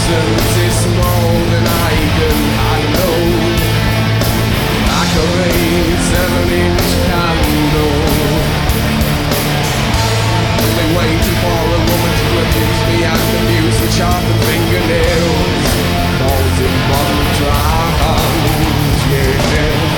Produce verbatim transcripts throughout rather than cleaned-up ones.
presence is more than I can handle. Like a seven-inch candle, only waiting for a woman to abuse me and abuse with sharpened fingernails, causing modern drowns, yeah.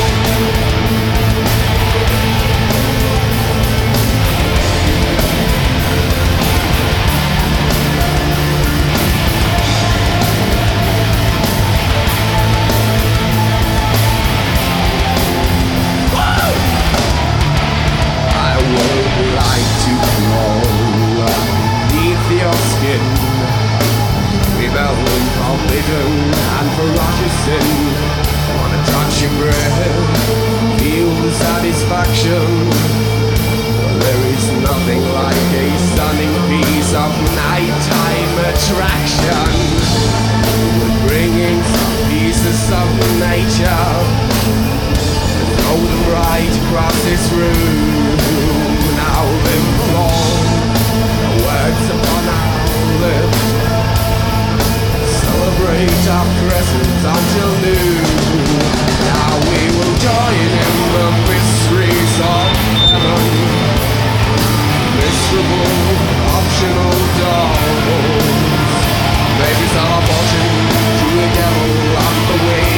Rebelling, forbidden, and ferocious sin. Wanna touch your breath, feel the satisfaction. Well, there is nothing like a stunning piece of nighttime attraction. We're bringing some pieces of nature, throw them right across this room. Now implore the words upon our lips. Celebrate our presence until noon. Now we will join in the mysteries of heaven. Miserable, optional dolls. Babies are watching through the devil on the way.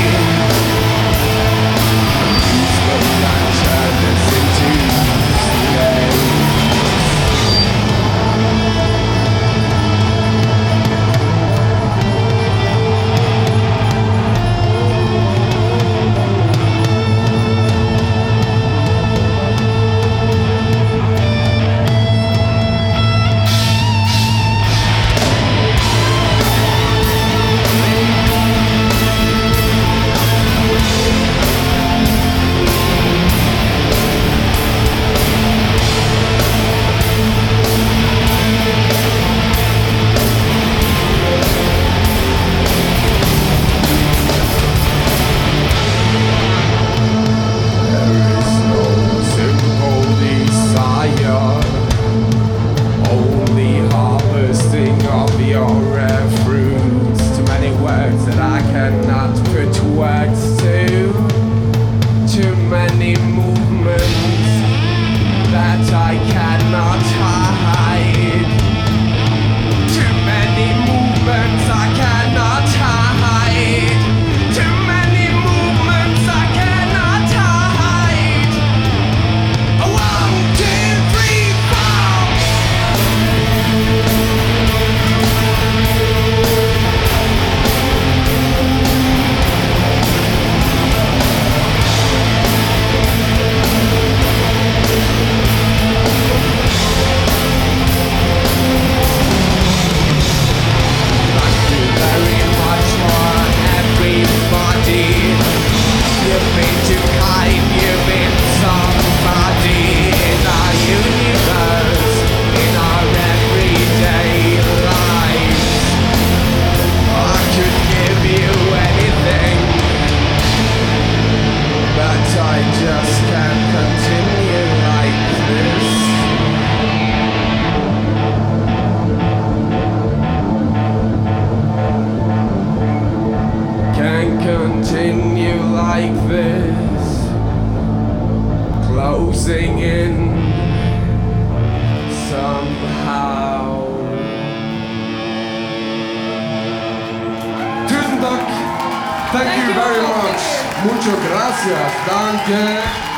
Use the lantern that's into today. Continue like this, closing in somehow. Tusen takk. Thank you very much. Muchas gracias. Danke.